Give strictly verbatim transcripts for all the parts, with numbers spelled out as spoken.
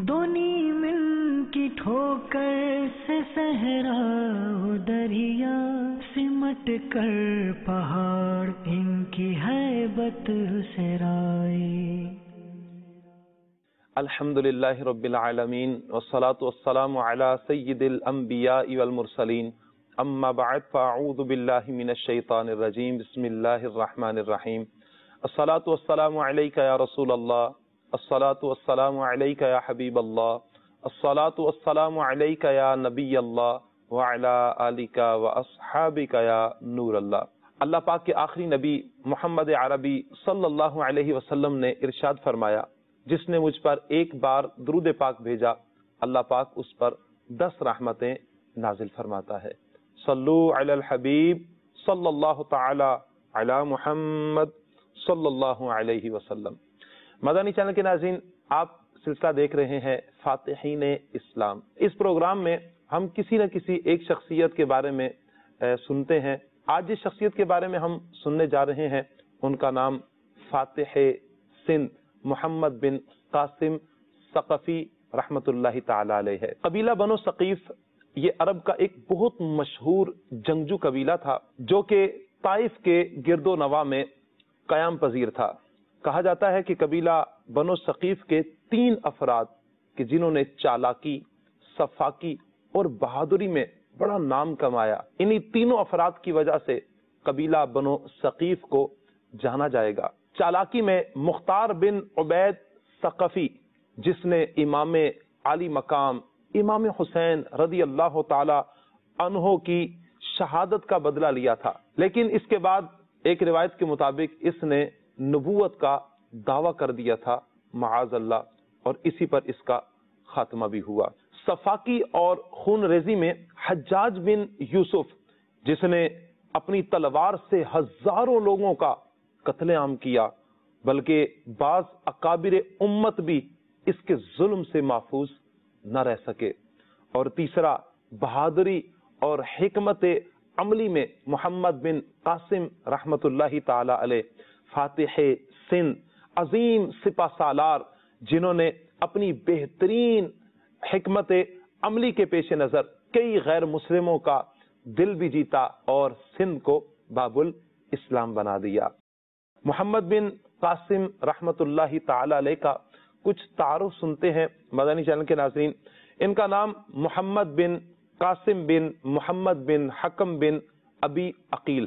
دونی مل کی ٹھوکر سے صحرا دریا سمٹ کر پہاڑ ان کی ہیبت سے رائے۔ الحمدللہ رب العالمین والصلاة والسلام علی سید الانبیاء والمرسلین، اما بعد فاعوذ باللہ من الشیطان الرجیم، بسم اللہ الرحمن الرحیم۔ الصلاة والسلام علیک یا رسول اللہ، الصلاة والسلام علیک یا حبیب اللہ، الصلاة والسلام علیک یا نبی اللہ وعلی آلک واصحابک یا نور اللہ۔ اللہ پاک کے آخری نبی محمد عربی صلی اللہ علیہ وسلم نے ارشاد فرمایا، جس نے مجھ پر ایک بار درود پاک بھیجا اللہ پاک اس پر دس رحمتیں نازل فرماتا ہے۔ صلو علی الحبیب صلی اللہ تعالی علی محمد صلی اللہ علیہ وسلم۔ مدنی چینل کے ناظرین، آپ سلسلہ دیکھ رہے ہیں فاتحین اسلام۔ اس پروگرام میں ہم کسی نہ کسی ایک شخصیت کے بارے میں سنتے ہیں۔ آج جس شخصیت کے بارے میں ہم سننے جا رہے ہیں ان کا نام فاتح سندھ محمد بن قاسم ثقفی رحمۃ اللہ تعالی علیہ ہے۔ قبیلہ بنو ثقیف یہ عرب کا ایک بہت مشہور جنگجو قبیلہ تھا جو کہ طائف کے گرد و نواح میں قیام پذیر تھا۔ کہا جاتا ہے کہ قبیلہ بنو ثقیف کے تین افراد کہ جنہوں نے چالاکی، صفاکی اور بہادری میں بڑا نام کمایا، انہی تینوں افراد کی وجہ سے قبیلہ بنو ثقیف کو جانا جائے گا۔ چالاکی میں مختار بن عبید ثقفی، جس نے امام عالی مقام امام حسین رضی اللہ تعالی عنہ کی شہادت کا بدلہ لیا تھا، لیکن اس کے بعد ایک روایت کے مطابق اس نے نبوت کا دعویٰ کر دیا تھا معاذ اللہ، اور اسی پر اس کا خاتمہ بھی ہوا۔ صفاکی اور خون ریزی میں حجاج بن یوسف، جس نے اپنی تلوار سے ہزاروں لوگوں کا قتل عام کیا، بلکہ بعض اکابر امت بھی اس کے ظلم سے محفوظ نہ رہ سکے۔ اور تیسرا، بہادری اور حکمت عملی میں محمد بن قاسم رحمت اللہ تعالی علیہ، فاتح سندھ، عظیم سپہ سالار، جنہوں نے اپنی بہترین حکمت عملی کے پیش نظر کئی غیر مسلموں کا دل بھی جیتا اور سندھ کو باب الاسلام بنا دیا۔ محمد بن قاسم رحمت اللہ تعالی علیہ کا کچھ تعارف سنتے ہیں مدنی چینل کے ناظرین۔ ان کا نام محمد بن قاسم بن محمد بن حکم بن ابی عقیل،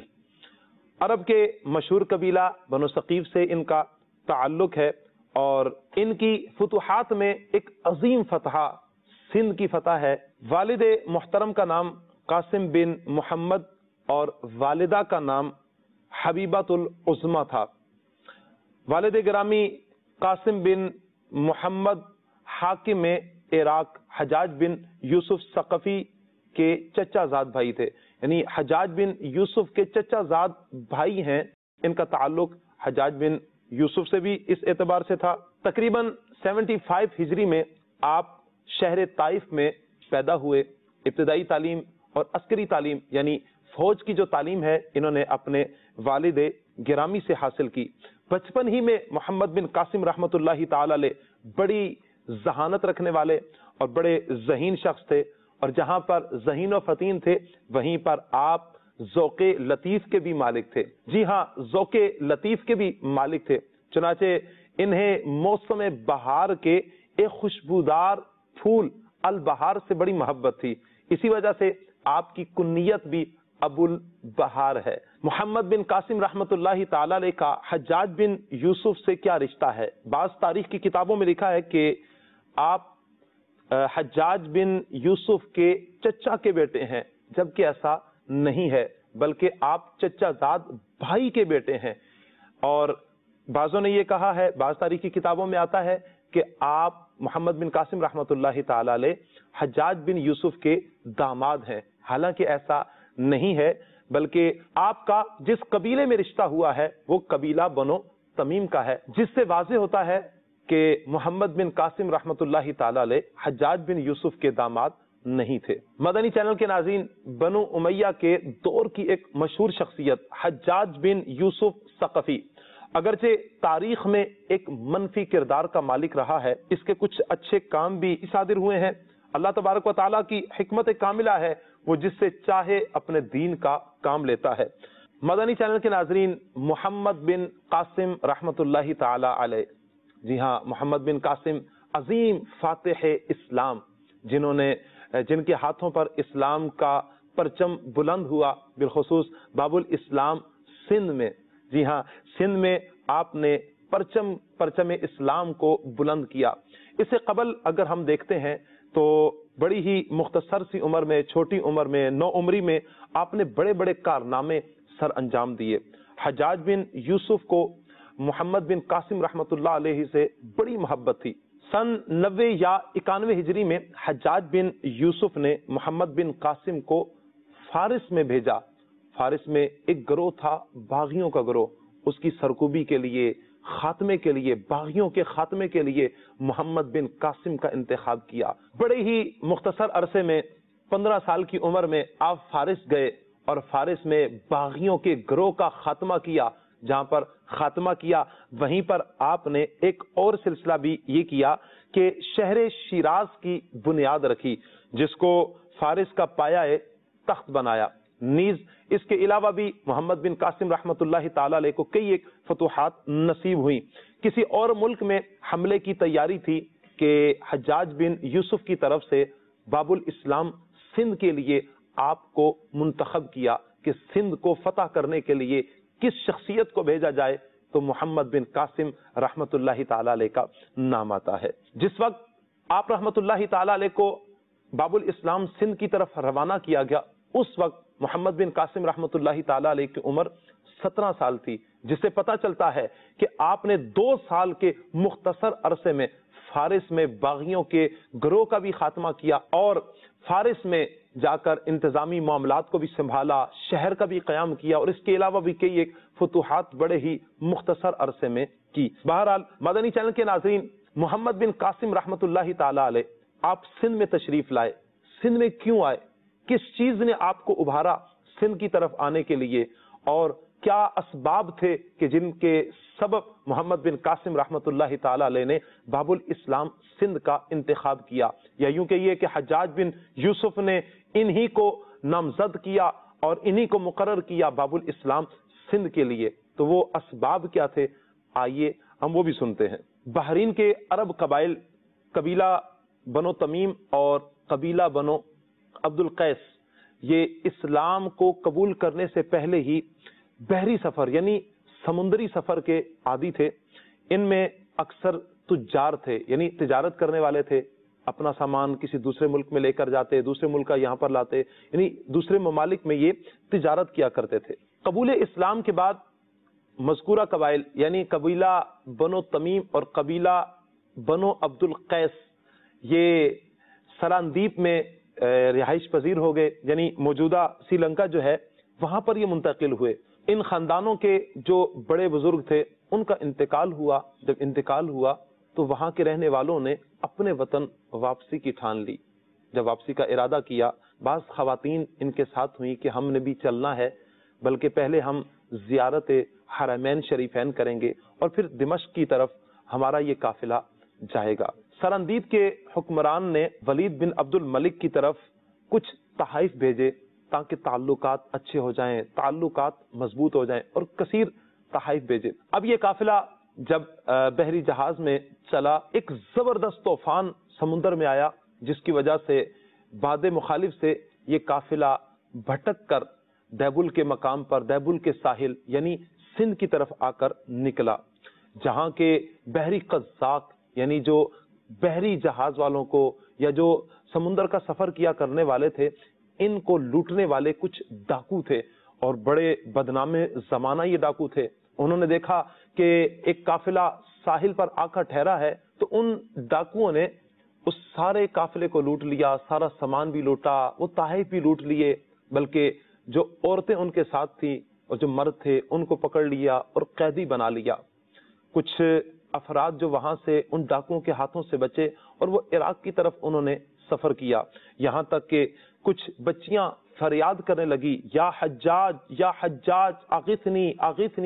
عرب کے مشہور قبیلہ بنو ثقیف سے ان کا تعلق ہے، اور ان کی فتوحات میں ایک عظیم فتح سندھ کی فتح ہے۔ والد محترم کا نام قاسم بن محمد اور والدہ کا نام حبیبۃ العظمی تھا۔ والد گرامی قاسم بن محمد حاکم عراق حجاج بن یوسف ثقفی کے چچا زاد بھائی تھے، یعنی حجاج بن یوسف کے چچا زاد بھائی ہیں۔ ان کا تعلق حجاج بن یوسف سے بھی اس اعتبار سے تھا۔ تقریباً سیونٹی فائیو ہجری میں آپ شہر طائف میں پیدا ہوئے۔ ابتدائی تعلیم اور عسکری تعلیم یعنی فوج کی جو تعلیم ہے انہوں نے اپنے والد گرامی سے حاصل کی۔ بچپن ہی میں محمد بن قاسم رحمت اللہ تعالی علیہ بڑی ذہانت رکھنے والے اور بڑے ذہین شخص تھے، اور جہاں پر ذہین و فطین تھے وہیں پر آپ ذوق لطیف کے بھی مالک تھے۔ جی ہاں، ذوق لطیف کے بھی مالک تھے، چنانچہ انہیں موسم بہار کے ایک خوشبودار پھول البہار سے بڑی محبت تھی، اسی وجہ سے آپ کی کنیت بھی ابو البہار ہے۔ محمد بن قاسم رحمت اللہ تعالی علیہ کا حجاج بن یوسف سے کیا رشتہ ہے؟ بعض تاریخ کی کتابوں میں لکھا ہے کہ آپ حجاج بن یوسف کے چچا کے بیٹے ہیں، جبکہ ایسا نہیں ہے، بلکہ آپ چچا زاد بھائی کے بیٹے ہیں۔ اور بعضوں نے یہ کہا ہے، بعض تاریخی کتابوں میں آتا ہے کہ آپ محمد بن قاسم رحمت اللہ تعالی علیہ حجاج بن یوسف کے داماد ہیں، حالانکہ ایسا نہیں ہے، بلکہ آپ کا جس قبیلے میں رشتہ ہوا ہے وہ قبیلہ بنو تمیم کا ہے، جس سے واضح ہوتا ہے کہ محمد بن قاسم رحمت اللہ تعالی علیہ حجاج بن یوسف کے داماد نہیں تھے۔ مدنی چینل کے ناظرین، بنو امیہ کے دور کی ایک مشہور شخصیت حجاج بن یوسف ثقفی اگرچہ تاریخ میں ایک منفی کردار کا مالک رہا ہے، اس کے کچھ اچھے کام بھی صادر ہوئے ہیں۔ اللہ تبارک و تعالیٰ کی حکمت کاملہ ہے، وہ جس سے چاہے اپنے دین کا کام لیتا ہے۔ مدنی چینل کے ناظرین، محمد بن قاسم رحمت اللہ تعالی علیہ، جی ہاں، محمد بن قاسم عظیم فاتح اسلام، جنہوں نے جن کے ہاتھوں پر اسلام کا پرچم بلند ہوا، بالخصوص باب الاسلام سندھ میں، جی ہاں، سندھ میں آپ نے پرچم پرچم اسلام کو بلند کیا۔ اس سے قبل اگر ہم دیکھتے ہیں تو بڑی ہی مختصر سی عمر میں، چھوٹی عمر میں، نو عمری میں آپ نے بڑے بڑے کارنامے سر انجام دیے۔ حجاج بن یوسف کو محمد بن قاسم رحمت اللہ علیہ سے بڑی محبت تھی۔ سن نوے یا اکانوے ہجری میں حجاج بن یوسف نے محمد بن قاسم کو فارس میں بھیجا۔ فارس میں ایک گروہ تھا، باغیوں کا گروہ، اس کی سرکوبی کے لیے، خاتمے کے لیے، باغیوں کے خاتمے کے لیے محمد بن قاسم کا انتخاب کیا۔ بڑے ہی مختصر عرصے میں، پندرہ سال کی عمر میں آپ فارس گئے اور فارس میں باغیوں کے گروہ کا خاتمہ کیا۔ جہاں پر خاتمہ کیا وہیں پر آپ نے ایک اور سلسلہ بھی یہ کیا کہ شہر شیراز کی بنیاد رکھی، جس کو فارس کا پایہ تخت بنایا۔ نیز اس کے علاوہ بھی محمد بن قاسم رحمت اللہ تعالی علیہ کو کئی ایک فتوحات نصیب ہوئی۔ کسی اور ملک میں حملے کی تیاری تھی کہ حجاج بن یوسف کی طرف سے باب الاسلام سندھ کے لیے آپ کو منتخب کیا کہ سندھ کو فتح کرنے کے لیے کس شخصیت کو بھیجا جائے، تو محمد بن قاسم رحمت اللہ تعالی علیہ کا نام آتا ہے۔ جس وقت آپ رحمت اللہ تعالی علیہ کو باب الاسلام سندھ کی طرف روانہ کیا گیا، اس وقت محمد بن قاسم رحمت اللہ تعالی علیہ کی عمر سترہ سال تھی، جس سے پتہ چلتا ہے کہ آپ نے دو سال کے مختصر عرصے میں فارس میں باغیوں کے گروہ کا بھی خاتمہ کیا اور فارس میں جا کر انتظامی معاملات کو بھی سنبھالا، شہر کا بھی قیام کیا، اور اس کے علاوہ بھی کئی ایک فتوحات بڑے ہی مختصر عرصے میں کی۔ بہرحال مدنی چینل کے ناظرین، محمد بن قاسم رحمت اللہ تعالی علیہ آپ سندھ میں تشریف لائے۔ سندھ میں کیوں آئے؟ کس چیز نے آپ کو ابھارا سندھ کی طرف آنے کے لیے، اور کیا اسباب تھے کہ جن کے سبب محمد بن قاسم رحمت اللہ تعالی علیہ نے باب الاسلام سندھ کا انتخاب کیا؟ یا یوں کہ یہ کہ حجاج بن یوسف نے انہی کو نامزد کیا اور انہی کو مقرر کیا باب الاسلام سندھ کے لیے، تو وہ اسباب کیا تھے؟ آئیے ہم وہ بھی سنتے ہیں۔ بحرین کے عرب قبائل، قبیلہ بنو تمیم اور قبیلہ بنو عبد القیس، یہ اسلام کو قبول کرنے سے پہلے ہی بحری سفر یعنی سمندری سفر کے عادی تھے۔ ان میں اکثر تجار تھے، یعنی تجارت کرنے والے تھے، اپنا سامان کسی دوسرے ملک میں لے کر جاتے، دوسرے ملک کا یہاں پر لاتے، یعنی دوسرے ممالک میں یہ تجارت کیا کرتے تھے۔ قبول اسلام کے بعد مذکورہ قبائل یعنی قبیلہ بنو تمیم اور قبیلہ بنو عبد القیس یہ سراندیپ میں رہائش پذیر ہو گئے، یعنی موجودہ سری لنکا جو ہے وہاں پر یہ منتقل ہوئے۔ ان خاندانوں کے جو بڑے بزرگ تھے ان کا انتقال ہوا۔ جب انتقال ہوا تو وہاں کے رہنے والوں نے اپنے وطن واپسی کی ٹھان لی۔ جب واپسی کا ارادہ کیا، بعض خواتین ان کے ساتھ ہوئیں کہ ہم نے بھی چلنا ہے، بلکہ پہلے ہم زیارت حرمین شریفین کریں گے اور پھر دمشق کی طرف ہمارا یہ قافلہ جائے گا۔ سراندیپ کے حکمران نے ولید بن عبد الملک کی طرف کچھ تحائف بھیجے تاکہ تعلقات اچھے ہو جائیں، تعلقات مضبوط ہو جائیں، اور کثیر تحائف بھیجے۔ اب یہ قافلہ جب بحری جہاز میں چلا، ایک زبردست طوفان سمندر میں آیا، جس کی وجہ سے باد مخالف سے یہ قافلہ بھٹک کر دیبل کے مقام پر، دیبل کے ساحل یعنی سندھ کی طرف آ کر نکلا، جہاں کے بحری قزاق یعنی جو بحری جہاز والوں کو یا جو سمندر کا سفر کیا کرنے والے تھے، ان کو لوٹنے والے کچھ ڈاکو تھے، اور بڑے بدنام زمانہ یہ ڈاکو تھے۔ انہوں نے دیکھا کہ ایک قافلہ ساحل پر آ کر ٹھہرا ہے، تو ان ڈاکوؤں نے اس سارے قافلے کو لوٹ لیا، سارا سامان بھی لوٹا، وہ تحائف بھی لوٹ لیے، بلکہ جو عورتیں ان کے ساتھ تھیں اور جو مرد تھے ان کو پکڑ لیا اور قیدی بنا لیا۔ کچھ افراد جو وہاں سے ان ڈاکوؤں کے ہاتھوں سے بچے اور وہ عراق کی طرف انہوں نے سفر کیا، یہاں تک کہ کچھ بچیاں فریاد کرنے لگی، یا حجاج یا حجاج اغثنی اغثنی،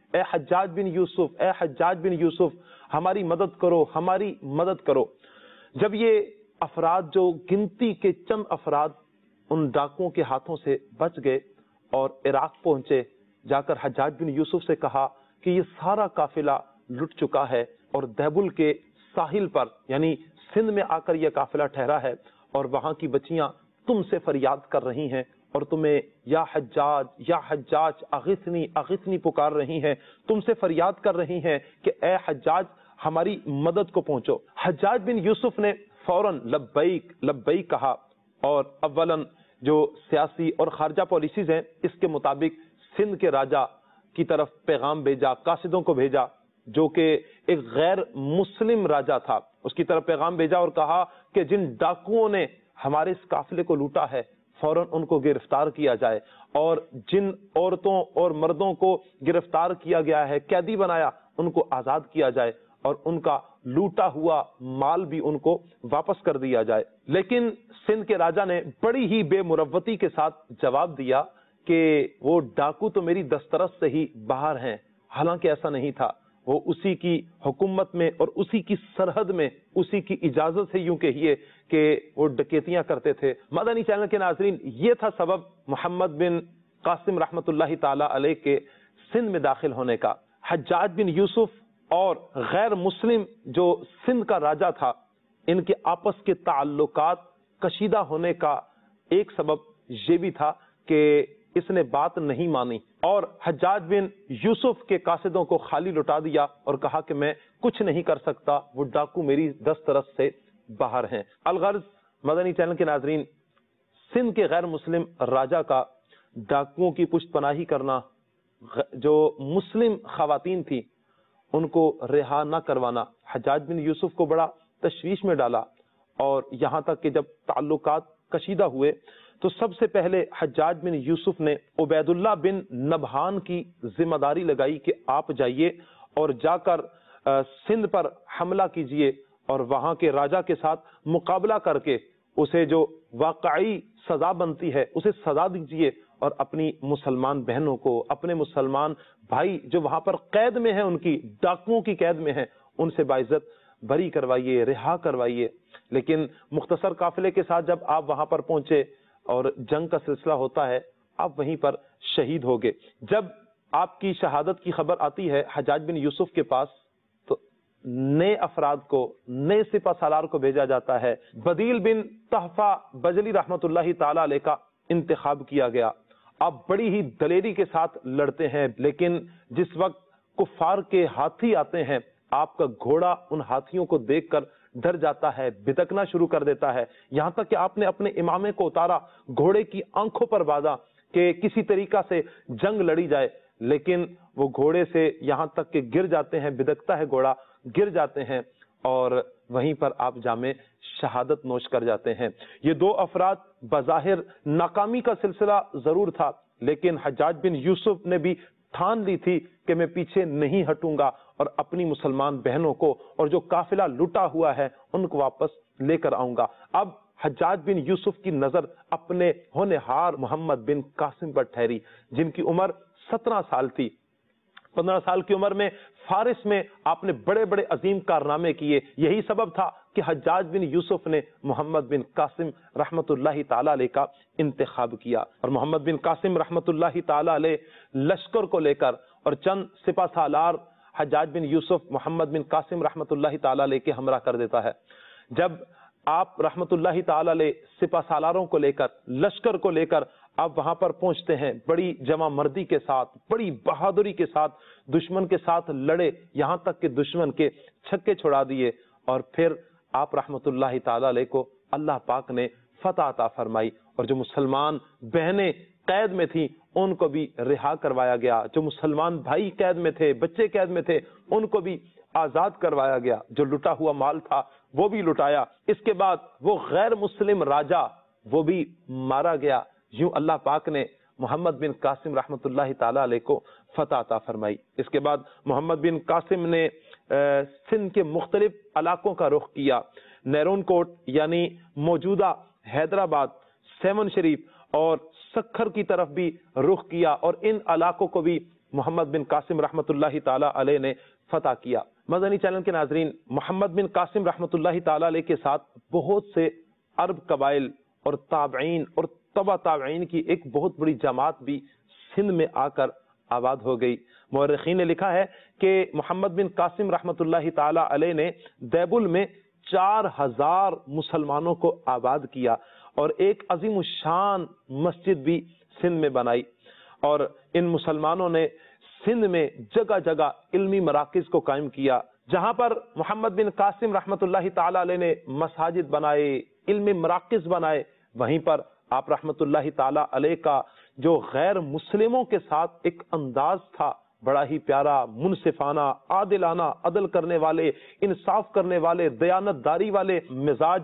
اے حجاج بن یوسف، اے حجاج بن یوسف ہماری مدد کرو، ہماری مدد کرو۔ جب یہ افراد جو گنتی کے چند افراد ان ڈاکوؤں کے ہاتھوں سے بچ گئے اور عراق پہنچے، جا کر حجاج بن یوسف سے کہا کہ یہ سارا قافلہ لٹ چکا ہے اور دیبل کے ساحل پر یعنی سندھ میں آ کر یہ قافلہ ٹھہرا ہے اور وہاں کی بچیاں تم سے فریاد کر رہی ہیں اور تمہیں یا حجاج یا حجاج اغثنی اغثنی پکار رہی ہیں، تم سے فریاد کر رہی ہیں کہ اے حجاج ہماری مدد کو پہنچو۔ حجاج بن یوسف نے فوراً لبیک لبیک کہا اور اولاً جو سیاسی اور خارجہ پالیسیز ہیں اس کے مطابق سندھ کے راجہ کی طرف پیغام بھیجا، قاصدوں کو بھیجا جو کہ ایک غیر مسلم راجہ تھا، اس کی طرف پیغام بھیجا اور کہا کہ جن ڈاکوؤں نے ہمارے اس قافلے کو لوٹا ہے فوراً ان کو گرفتار کیا جائے، اور جن عورتوں اور مردوں کو گرفتار کیا گیا ہے، قیدی بنایا، ان کو آزاد کیا جائے اور ان کا لوٹا ہوا مال بھی ان کو واپس کر دیا جائے۔ لیکن سندھ کے راجہ نے بڑی ہی بے مروتی کے ساتھ جواب دیا کہ وہ ڈاکو تو میری دسترس سے ہی باہر ہیں، حالانکہ ایسا نہیں تھا، وہ اسی کی حکومت میں اور اسی کی سرحد میں اسی کی اجازت سے یوں کہیے کہ وہ ڈکیتیاں کرتے تھے۔ مدنی چینل کے ناظرین، یہ تھا سبب محمد بن قاسم رحمت اللہ تعالی علیہ کے سندھ میں داخل ہونے کا۔ حجاج بن یوسف اور غیر مسلم جو سندھ کا راجہ تھا، ان کے آپس کے تعلقات کشیدہ ہونے کا ایک سبب یہ بھی تھا کہ اس نے بات نہیں مانی اور حجاج بن یوسف کے قاصدوں کو خالی لٹا دیا اور کہا کہ میں کچھ نہیں کر سکتا، وہ ڈاکو میری دسترس سے باہر ہیں۔ الغرض مدنی چینل کے ناظرین، سندھ کے غیر مسلم راجہ کا ڈاکوؤں کی پشت پناہی کرنا، جو مسلم خواتین تھی ان کو رہا نہ کروانا حجاج بن یوسف کو بڑا تشویش میں ڈالا، اور یہاں تک کہ جب تعلقات کشیدہ ہوئے تو سب سے پہلے حجاج بن یوسف نے عبید اللہ بن نبہان کی ذمہ داری لگائی کہ آپ جائیے اور جا کر سندھ پر حملہ کیجئے اور وہاں کے راجہ کے ساتھ مقابلہ کر کے اسے جو واقعی سزا بنتی ہے اسے سزا دیجئے، اور اپنی مسلمان بہنوں کو، اپنے مسلمان بھائی جو وہاں پر قید میں ہیں، ان کی ڈاکوؤں کی قید میں ہیں، ان سے باعزت بری کروائیے، رہا کروائیے۔ لیکن مختصر قافلے کے ساتھ جب آپ وہاں پر پہنچے اور جنگ کا سلسلہ ہوتا ہے، آپ وہیں پر شہید ہو گئے۔ جب آپ کی شہادت کی خبر آتی ہے حجاج بن یوسف کے پاس تو نئے افراد کو، نئے سپہ سالار کو بھیجا جاتا ہے۔ بدیل بن تحفہ بجلی رحمت اللہ تعالی علیہ کا انتخاب کیا گیا۔ آپ بڑی ہی دلیری کے ساتھ لڑتے ہیں، لیکن جس وقت کفار کے ہاتھی آتے ہیں آپ کا گھوڑا ان ہاتھیوں کو دیکھ کر ڈر جاتا ہے، بھٹکنا شروع کر دیتا ہے، یہاں تک کہ آپ نے اپنے امامے کو اتارا، گھوڑے کی آنکھوں پر باندھا کہ کسی طریقہ سے جنگ لڑی جائے، لیکن وہ گھوڑے سے یہاں تک کہ گر جاتے ہیں، بھٹکتا ہے گھوڑا، گر جاتے ہیں اور وہیں پر آپ جامع شہادت نوش کر جاتے ہیں۔ یہ دو افراد بظاہر ناکامی کا سلسلہ ضرور تھا، لیکن حجاج بن یوسف نے بھی ٹھان لی تھی کہ میں پیچھے نہیں ہٹوں گا اور اپنی مسلمان بہنوں کو اور جو قافلہ لٹا ہوا ہے ان کو واپس لے کر آؤں گا۔ اب حجاج بن یوسف کی نظر اپنے ہونہار محمد بن قاسم پر ٹھہری، جن کی عمر سترہ سال تھی۔ پندرہ سال کی عمر میں فارس میں آپ نے بڑے بڑے عظیم کارنامے کیے، یہی سبب تھا کہ حجاج بن یوسف نے محمد بن قاسم رحمت اللہ تعالی علیہ کا انتخاب کیا، اور محمد بن قاسم رحمت اللہ تعالی علیہ لشکر کو لے کر اور چند سپہ سالار حجاج بن یوسف محمد بن قاسم رحمت اللہ تعالی علیہ کے ہمراہ کر دیتا ہے۔ جب آپ رحمت اللہ تعالی علیہ سپہ سالاروں کو لے کر، لشکر کو لے کر آپ وہاں پر پہنچتے ہیں، بڑی جمع مردی کے ساتھ، بڑی بہادری کے ساتھ دشمن کے ساتھ لڑے، یہاں تک کہ دشمن کے چھکے چھڑا دیے، اور پھر آپ رحمت اللہ تعالی علیہ کو اللہ پاک نے فتح عطا فرمائی، اور جو مسلمان بہنیں قید میں تھیں ان کو بھی رہا کروایا گیا، جو مسلمان بھائی قید میں تھے، بچے قید میں تھے، ان کو بھی آزاد کروایا گیا، جو لٹا ہوا مال تھا وہ بھی لٹایا۔ اس کے بعد وہ غیر مسلم راجہ وہ بھی مارا گیا۔ یوں اللہ پاک نے محمد بن قاسم رحمت اللہ تعالی علیہ کو فتح عطا فرمائی۔ اس کے بعد محمد بن قاسم نے سندھ کے مختلف علاقوں کا رخ کیا، نیرون کوٹ یعنی موجودہ حیدرآباد، سیون شریف اور سکھر کی طرف بھی رخ کیا، اور ان علاقوں کو بھی محمد بن قاسم رحمۃ اللہ تعالی علیہ نے فتح کیا۔ مدنی چینل کے ناظرین، محمد بن قاسم رحمۃ اللہ تعالی علیہ کے ساتھ بہت سے عرب قبائل اور تابعین اور تبع تابعین کی ایک بہت بڑی جماعت بھی سندھ میں آ کر آباد ہو گئی۔ مورخین نے لکھا ہے کہ محمد بن قاسم رحمۃ اللہ تعالی علیہ نے دیبل میں چار ہزار مسلمانوں کو آباد کیا اور ایک عظیم الشان مسجد بھی سندھ میں بنائی، اور ان مسلمانوں نے سندھ میں جگہ جگہ علمی مراکز کو قائم کیا۔ جہاں پر محمد بن قاسم رحمۃ اللہ تعالی علیہ نے مساجد بنائے، علمی مراکز بنائے، وہیں پر آپ رحمۃ اللہ تعالی علیہ کا جو غیر مسلموں کے ساتھ ایک انداز تھا، بڑا ہی پیارا، منصفانہ، عادلانہ، عدل کرنے والے، انصاف کرنے والے، دیانت داری والے مزاج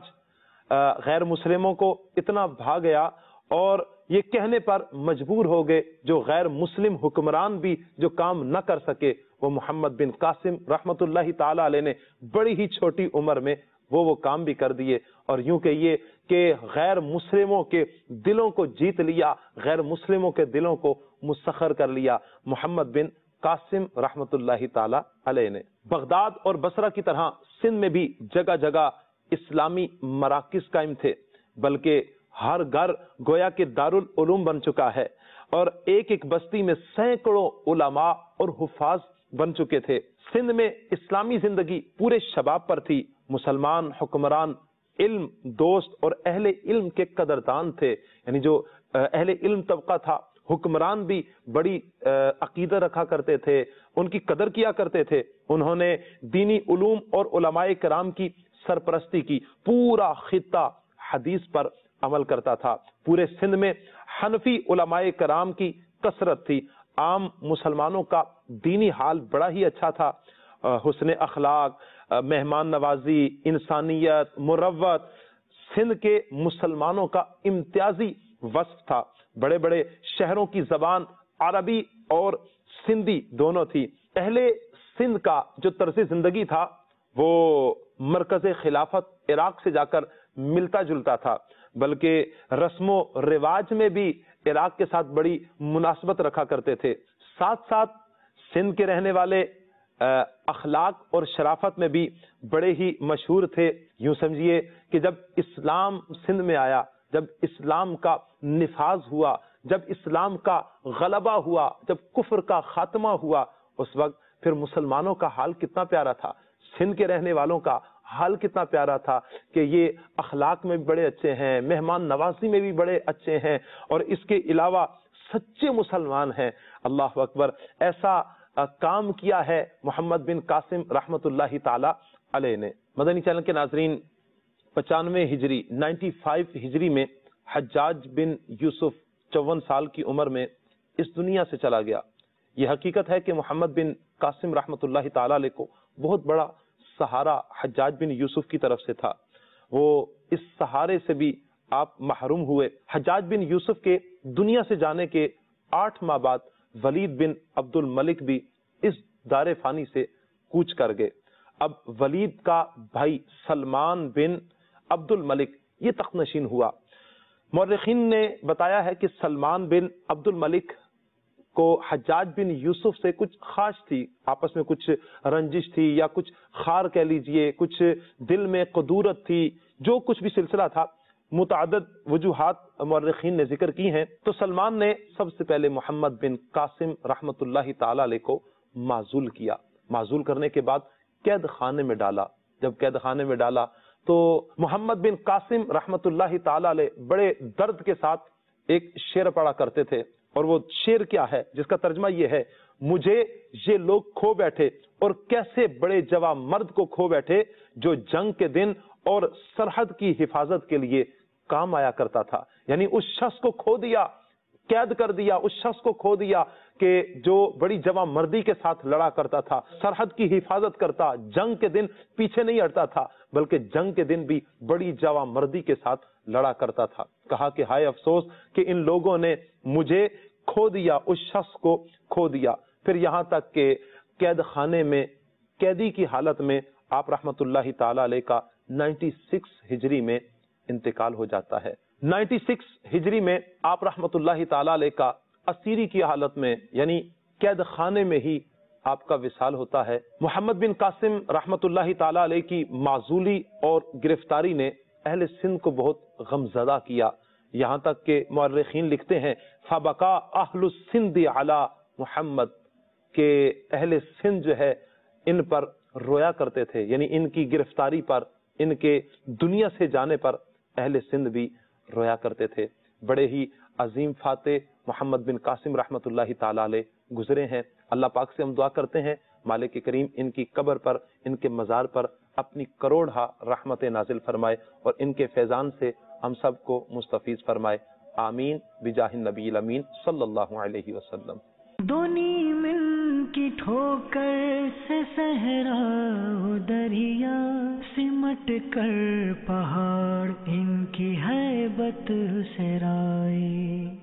غیر مسلموں کو اتنا بھا گیا اور یہ کہنے پر مجبور ہو گئے، جو غیر مسلم حکمران بھی جو کام نہ کر سکے وہ محمد بن قاسم رحمۃ اللہ تعالی علیہ نے بڑی ہی چھوٹی عمر میں وہ وہ کام بھی کر دیے، اور یوں کہیے کہ غیر مسلموں کے دلوں کو جیت لیا، غیر مسلموں کے دلوں کو مسخر کر لیا محمد بن قاسم رحمۃ اللہ تعالی علیہ نے۔ بغداد اور بصرہ کی طرح سندھ میں بھی جگہ جگہ اسلامی مراکز قائم تھے، بلکہ ہر گھر گویا کہ دارالعلوم بن چکا ہے، اور ایک ایک بستی میں سینکڑوں علماء اور حفاظ بن چکے تھے۔ سندھ میں اسلامی زندگی پورے شباب پر تھی۔ مسلمان حکمران علم دوست اور اہل علم کے قدردان تھے، یعنی جو اہل علم طبقہ تھا، حکمران بھی بڑی عقیدہ رکھا کرتے تھے، ان کی قدر کیا کرتے تھے۔ انہوں نے دینی علوم اور علماء کرام کی سرپرستی کی۔ پورا خطہ حدیث پر عمل کرتا تھا۔ پورے سندھ میں حنفی علماء کرام کی کثرت تھی۔ عام مسلمانوں کا دینی حال بڑا ہی اچھا تھا۔ حسن اخلاق، مہمان نوازی، انسانیت، مروت سندھ کے مسلمانوں کا امتیازی وصف تھا۔ بڑے بڑے شہروں کی زبان عربی اور سندھی دونوں تھی۔ اہل سندھ کا جو طرز زندگی تھا وہ مرکز خلافت عراق سے جا کر ملتا جلتا تھا، بلکہ رسم و رواج میں بھی عراق کے ساتھ بڑی مناسبت رکھا کرتے تھے۔ ساتھ ساتھ سندھ کے رہنے والے اخلاق اور شرافت میں بھی بڑے ہی مشہور تھے۔ یوں سمجھیے کہ جب اسلام سندھ میں آیا، جب اسلام کا نفاذ ہوا، جب اسلام کا غلبہ ہوا، جب کفر کا خاتمہ ہوا، اس وقت پھر مسلمانوں کا حال کتنا پیارا تھا، سندھ کے رہنے والوں کا حال کتنا پیارا تھا کہ یہ اخلاق میں بھی بڑے اچھے ہیں، مہمان نوازی میں بھی بڑے اچھے ہیں، اور اس کے علاوہ سچے مسلمان ہیں۔ اللہ اکبر! ایسا کام کیا ہے محمد بن قاسم رحمۃ اللہ تعالی علیہ نے۔ مدنی چینل کے ناظرین، پچانوے ہجری نائنٹی فائیو ہجری میں حجاج بن یوسف چون سال کی عمر میں اس دنیا سے چلا گیا۔ یہ حقیقت ہے کہ محمد بن قاسم رحمۃ اللہ تعالی علیہ کو بہت بڑا سہارا حجاج بن یوسف کی طرف سے تھا، وہ اس سہارے سے بھی آپ محروم ہوئے۔ حجاج بن یوسف کے دنیا سے جانے کے آٹھ ماہ بعد ولید بن عبد الملک بھی اس دار فانی سے کوچ کر گئے۔ اب ولید کا بھائی سلمان بن عبد الملک یہ تخت نشین ہوا۔ مورخین نے بتایا ہے کہ سلمان بن عبد الملک کو حجاج بن یوسف سے کچھ خاص تھی، آپس میں کچھ رنجش تھی، یا کچھ خار کہہ لیجئے، کچھ دل میں قدورت تھی، جو کچھ بھی سلسلہ تھا، متعدد وجوہات مورخین نے ذکر کی ہیں۔ تو سلمان نے سب سے پہلے محمد بن قاسم رحمۃ اللہ تعالی علیہ کو معزول کیا۔ معزول کرنے کے بعد قید خانے میں ڈالا۔ جب قید خانے میں ڈالا تو محمد بن قاسم رحمۃ اللہ تعالی علیہ بڑے درد کے ساتھ ایک شعر پڑھا کرتے تھے، اور وہ شعر کیا ہے جس کا ترجمہ یہ ہے: مجھے یہ لوگ کھو بیٹھے، اور کیسے بڑے جواں مرد کو کھو بیٹھے جو جنگ کے دن اور سرحد کی حفاظت کے لیے کام آیا کرتا تھا۔ یعنی اس شخص کو کھو دیا، قید کر دیا، اس شخص کو کھو دیا کہ جو بڑی جواں مردی کے ساتھ لڑا کرتا تھا، سرحد کی حفاظت کرتا، جنگ کے دن پیچھے نہیں ہٹتا تھا، بلکہ جنگ کے دن بھی بڑی جواں مردی کے ساتھ لڑا کرتا تھا۔ کہا کہ ہائے افسوس کہ ان لوگوں نے مجھے کھو دیا، اس شخص کو کھو دیا۔ پھر یہاں تک کہ قید خانے میں قیدی کی حالت میں آپ رحمت اللہ تعالی علیہ کا نائنٹی سکس ہجری میں انتقال ہو جاتا ہے۔ نائنٹی سکس ہجری میں آپ رحمت اللہ تعالی علیہ کا اسیری کی حالت میں، یعنی قید خانے میں ہی آپ کا وصال ہوتا ہے۔ محمد بن قاسم رحمت اللہ تعالی علیہ کی معزولی اور گرفتاری نے اہل سندھ کو بہت غمزدہ کیا، یہاں تک کہ مورخین لکھتے ہیں فبقا اہل السندھ علی محمد، کہ اہل سندھ جو ہے ان پر رویا کرتے تھے، یعنی ان کی گرفتاری پر، ان کے دنیا سے جانے پر اہل سندھ بھی رویا کرتے تھے۔ بڑے ہی عظیم فاتح محمد بن قاسم رحمت اللہ تعالی علیہ گزرے ہیں۔ اللہ پاک سے ہم دعا کرتے ہیں مالک کریم ان کی قبر پر، ان کے مزار پر اپنی کروڑہا رحمت نازل فرمائے اور ان کے فیضان سے ہم سب کو مستفیض فرمائے، آمین بجاہ النبی الامین صلی اللہ علیہ وسلم۔ دونی مل کی ٹھوکر سے صحرا و دریا، سمٹ کر پہاڑ ان کی ہیبت سے رائے۔